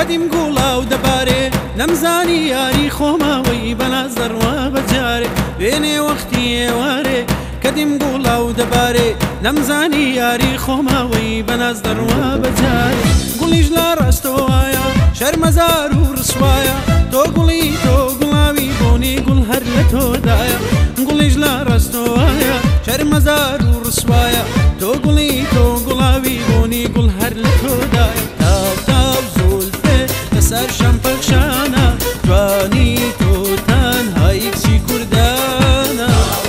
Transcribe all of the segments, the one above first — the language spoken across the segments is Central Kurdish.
کەدیم گوڵا و دەبارێ نەمزانی یاری خۆماوەی بەناز دەڕوا بەجارێ وێنێ وەختی ئێوارێ کەدیم گوڵا و دەبارێ نەمزانی یاری خۆماوەی بەناز دەڕوا بەجارێ گوڵیش لا ڕاستەوایە شەرمەزار و ڕسوایە تۆ گوڵی تۆ گوڵاوی بۆنی گوڵ هەر لە تۆدایە گوڵیش لا ڕاستەوایە شەرمەزار و ڕسوایە تۆ گوڵی تۆ گوڵاوی بۆنی گوڵ هەر لە تۆدایە تاو تاو زولفێ لەسەر شەمپەخشانە جوانی تۆ تەنهای کچی کوردانە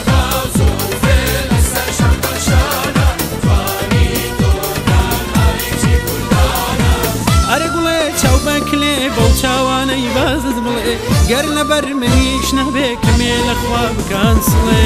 بەو چاوانەی بازت بڵێ گەر لەبەر منیش نەبێ کەمێ لەخوا بکان سڵێ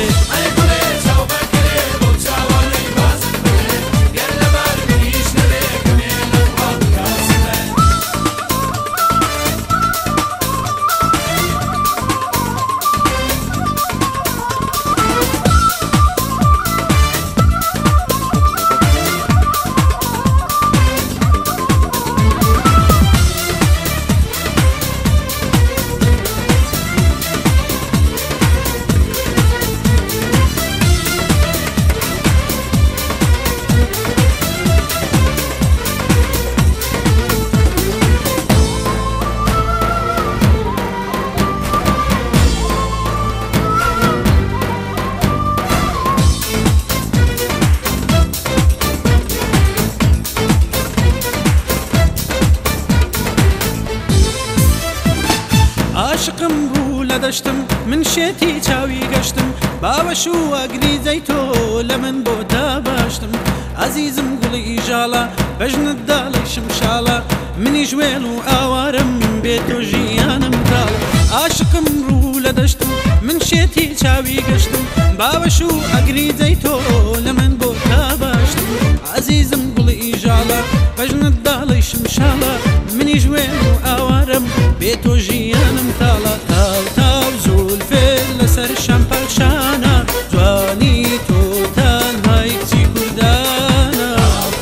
عاشقم بوو لە دەشتم من شێتی چاوی گەشتم باوەش و ئەگریزەی تۆ لە من بۆ تا باشتم عەزیزم گوڵی ئیژاڵە بەژنت داڵی شمشاڵە منی ژوێن و ئاوارم بێ تۆ ژیانم تاڵە عاشقم ڕوو لە دەشتم من شێتی چاوی گەشتم باوەش و ئەگریزەی تۆ لە من بۆ تا باشتم عەزیزم گوڵی ئیژاڵە بەژنت داڵی شمشاڵە منی ژوێن و ئاوارم بێ تۆ ژیانم تاڵە تاو تاو زولفێ لەسەر شەمپەخشانە جوانی تۆ تەنهای کچی کوردانە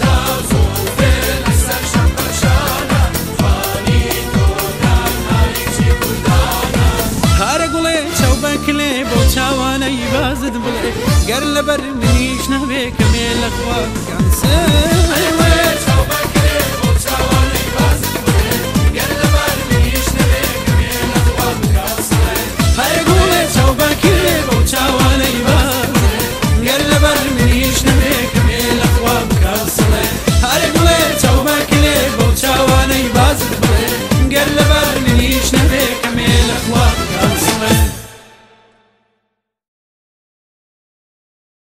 هەرە گوڵێ چاو بەکلێ بۆ چاوانەی بازت بڵێ گەر لەبەر منیش نەبێ کەمێ لەخوا بکەن سێ